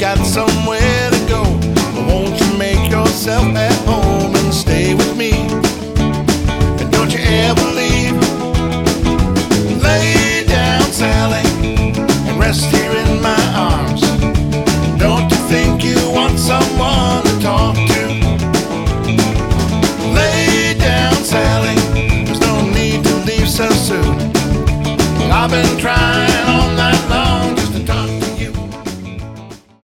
got somewhere to go. Won't you make yourself at home?